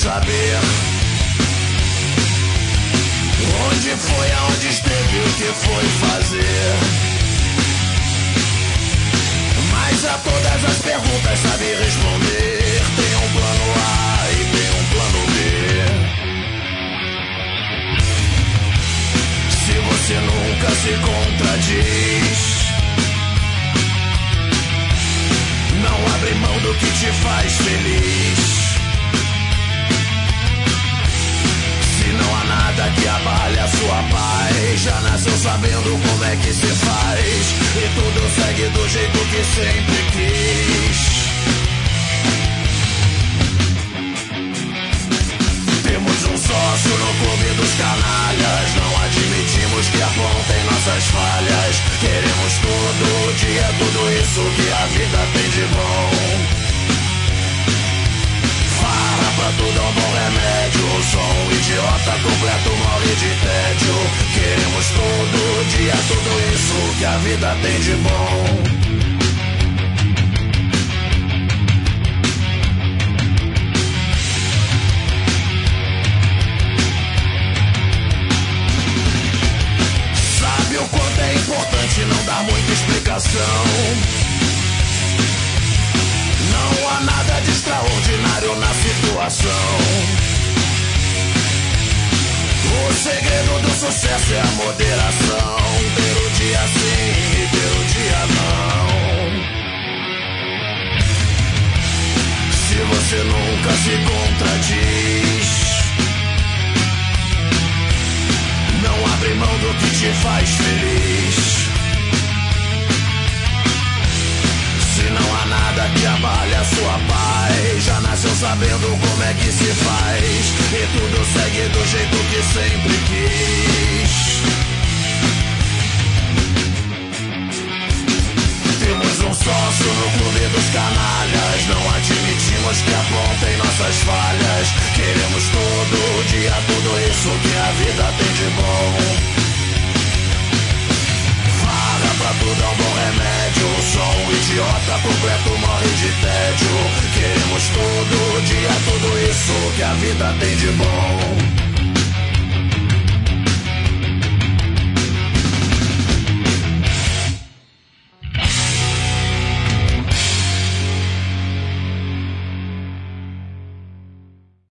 saber onde foi, aonde esteve, o que foi fazer. Mas a todas as perguntas sabe responder. Tem um plano A e tem um plano B. Se você nunca se contradiz, não abre mão do que te faz feliz. Se não há nada que abale a sua paz, já nasceu sabendo como é que se faz, e tudo segue do jeito que sempre quis. Temos um sócio no clube dos canalhas, não admitimos que apontem nossas falhas. Queremos todo dia tudo isso que a vida tem de bom. Farra pra tudo é um bom remédio, só um idiota completo morre de tédio. Queremos todo dia tudo isso que a vida tem de bom. O quanto é importante não dar muita explicação. Não há nada de extraordinário na situação. O segredo do sucesso é a moderação. Ter o dia sim e ter o dia não. Se você nunca se contradiz, não abre mão do que te faz feliz. Se não há nada que abale a sua paz, já nasceu sabendo como é que se faz, e tudo segue do jeito que sempre quis. Temos um sócio no clube dos canalhas, não admitimos que apontem nossas falhas. Queremos todo dia tudo isso que a vida tem de bom. Farra pra tudo é um bom remédio, só um idiota completo morre de tédio. Queremos todo dia tudo isso que a vida tem de bom.